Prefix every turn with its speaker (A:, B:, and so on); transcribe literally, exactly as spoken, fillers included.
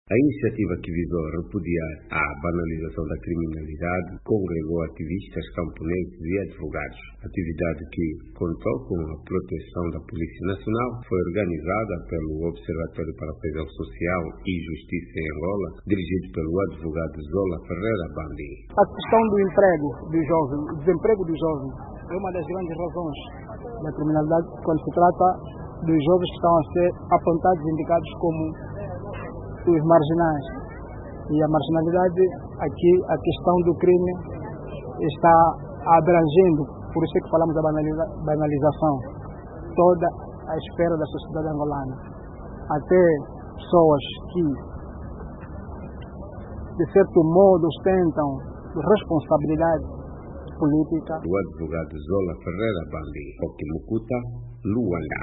A: A iniciativa, que visou repudiar a banalização da criminalidade, congregou ativistas, camponeses e advogados. Atividade que contou com a proteção da Polícia Nacional, foi organizada pelo Observatório para a Coesão Social e Justiça em Angola, dirigido pelo advogado Zola Ferreira Bambi.
B: A questão do emprego do jovem, o desemprego do jovem, é uma das grandes razões da criminalidade quando se trata dos jovens que estão a ser apontados e indicados como os marginais. E a marginalidade, aqui a questão do crime está abrangendo, por isso é que falamos da banaliza, banalização, toda a esfera da sociedade angolana. Até pessoas que, de certo modo, ostentam responsabilidade política.
A: O advogado Zola Ferreira Bambi, Okimukuta, Luanda.